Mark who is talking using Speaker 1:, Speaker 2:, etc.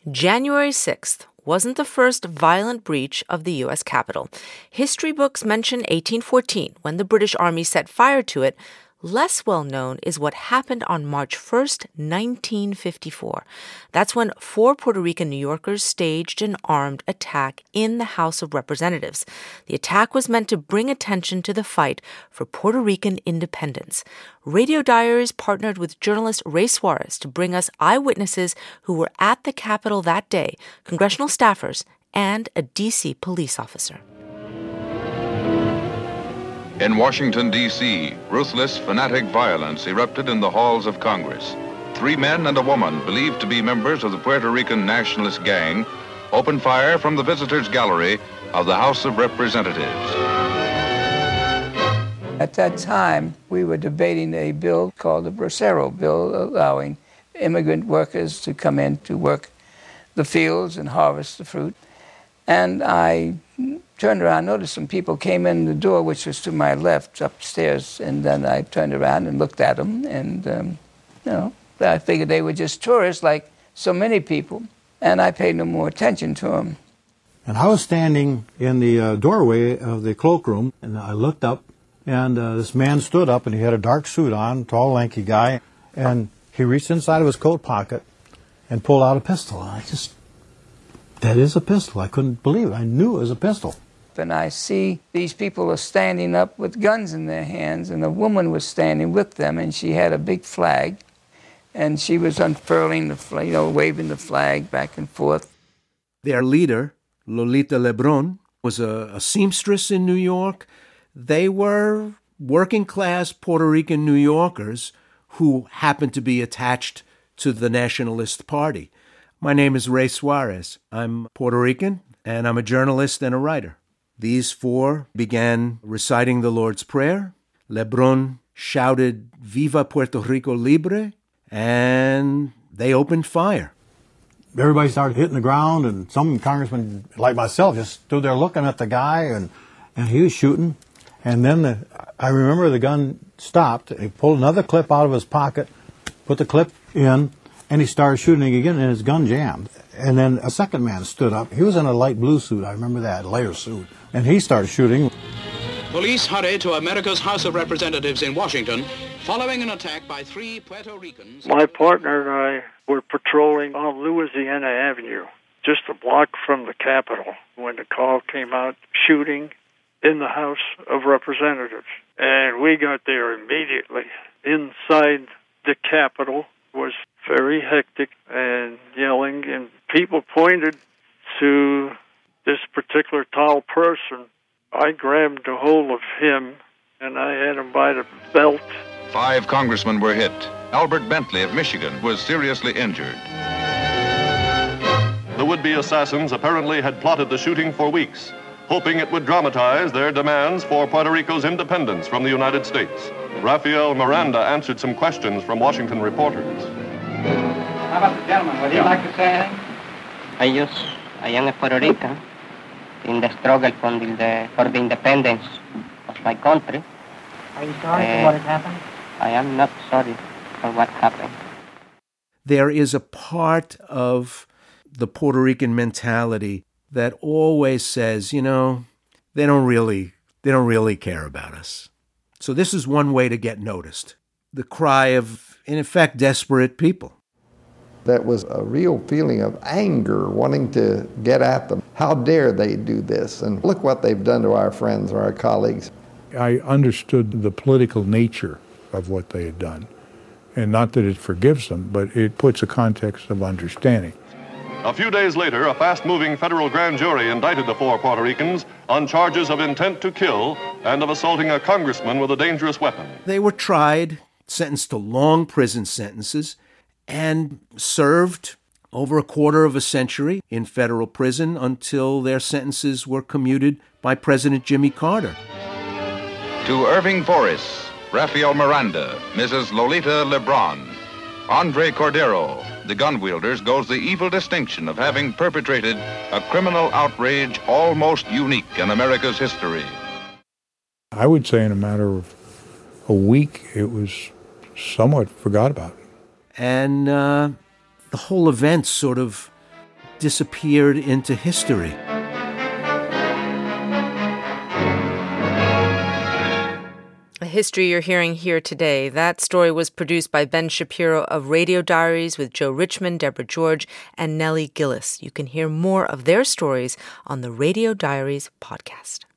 Speaker 1: January 6th wasn't the first violent breach of the U.S. Capitol. History books mention 1814, when the British Army set fire to it. Less well known is what happened on March 1st, 1954. That's when 4 Puerto Rican New Yorkers staged an armed attack in the House of Representatives. The attack was meant to bring attention to the fight for Puerto Rican independence. Radio Diaries partnered with journalist Ray Suarez to bring us eyewitnesses who were at the Capitol that day, congressional staffers, and a D.C. police officer.
Speaker 2: In Washington, D.C., ruthless, fanatic violence erupted in the halls of Congress. 3 men and a woman, believed to be members of the Puerto Rican nationalist gang, opened fire from the visitors' gallery of the House of Representatives.
Speaker 3: At that time, we were debating a bill called the Bracero Bill, allowing immigrant workers to come in to work the fields and harvest the fruit. And I turned around, noticed some people came in the door, which was to my left, upstairs, and then I turned around and looked at them, and, I figured they were just tourists like so many people, and I paid no more attention to them.
Speaker 4: And I was standing in the doorway of the cloakroom, and I looked up, and this man stood up, and he had a dark suit on, tall, lanky guy, and he reached inside of his coat pocket and pulled out a pistol. And that is a pistol. I couldn't believe it. I knew it was a pistol.
Speaker 3: And I see these people are standing up with guns in their hands, and a woman was standing with them, and she had a big flag, and she was unfurling the flag, waving the flag back and forth.
Speaker 5: Their leader, Lolita Lebron, was a seamstress in New York. They were working-class Puerto Rican New Yorkers who happened to be attached to the Nationalist Party. My name is Ray Suarez. I'm Puerto Rican, and I'm a journalist and a writer. These 4 began reciting the Lord's Prayer. Lebron shouted, "Viva Puerto Rico Libre," and they opened fire.
Speaker 4: Everybody started hitting the ground, and some congressmen, like myself, just stood there looking at the guy, and he was shooting. And then I remember the gun stopped. He pulled another clip out of his pocket, put the clip in, and he started shooting again, and his gun jammed. And then a second man stood up. He was in a light blue suit. I remember that, a lighter suit. And he started shooting.
Speaker 6: Police hurried to America's House of Representatives in Washington following an attack by 3 Puerto Ricans.
Speaker 7: My partner and I were patrolling on Louisiana Avenue, just a block from the Capitol, when the call came out, shooting in the House of Representatives. And we got there immediately. Inside the Capitol was very hectic and yelling, and people pointed to this particular tall person. I grabbed a hold of him, and I had him by the belt.
Speaker 2: 5 congressmen were hit. Albert Bentley of Michigan was seriously injured.
Speaker 8: The would-be assassins apparently had plotted the shooting for weeks, hoping it would dramatize their demands for Puerto Rico's independence from the United States. Rafael Miranda answered some questions from Washington reporters.
Speaker 9: How about the gentleman? Would he like to say anything?
Speaker 10: Ellos, allá en Puerto Rico, in the struggle for the independence of my country.
Speaker 9: Are you sorry for what has happened?
Speaker 10: I am not sorry for what happened.
Speaker 5: There is a part of the Puerto Rican mentality that always says, they don't really care about us. So this is one way to get noticed. The cry of, in effect, desperate people.
Speaker 11: That was a real feeling of anger, wanting to get at them. How dare they do this? And look what they've done to our friends or our colleagues.
Speaker 12: I understood the political nature of what they had done. And not that it forgives them, but it puts a context of understanding.
Speaker 8: A few days later, a fast-moving federal grand jury indicted the 4 Puerto Ricans on charges of intent to kill and of assaulting a congressman with a dangerous weapon.
Speaker 5: They were tried, sentenced to long prison sentences, and served over a quarter of a century in federal prison until their sentences were commuted by President Jimmy Carter.
Speaker 2: To Irving Forrest, Rafael Miranda, Mrs. Lolita Lebron, Andre Cordero, the gun wielders, goes the evil distinction of having perpetrated a criminal outrage almost unique in America's history.
Speaker 12: I would say in a matter of a week, it was somewhat forgot about.
Speaker 5: And the whole event sort of disappeared into history.
Speaker 1: The history you're hearing here today, that story was produced by Ben Shapiro of Radio Diaries with Joe Richmond, Deborah George, and Nellie Gillis. You can hear more of their stories on the Radio Diaries podcast.